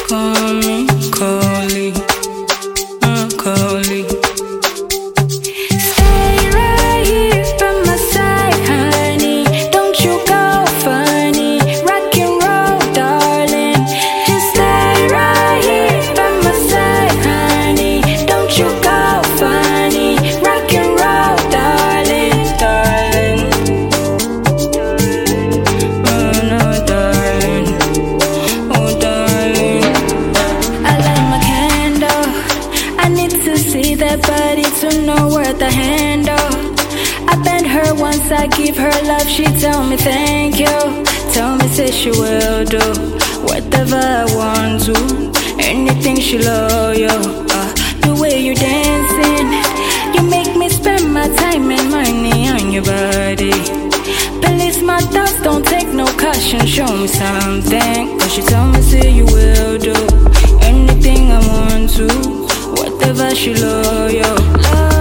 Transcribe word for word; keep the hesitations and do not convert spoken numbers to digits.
Call me, Coley, uh, Coley. Stay right here by my side, honey. Don't you go funny. Rock and roll, darling. Just stay right here by my side, honey. Don't you go funny. Rock and roll, darling, darling. Oh no, darling. Oh, darling. I light my candle. I need to see that body to know worth the handle. I bend her once, I give her love. She tell me thank you. Tell me say she will do whatever I want to. Anything she loyal. Uh, the way you dancing, you make me spend my time and money on your body. Police my thoughts, don't take no caution. Show me something. Cause she told me say you will do anything I want to. Whatever she loyal. Love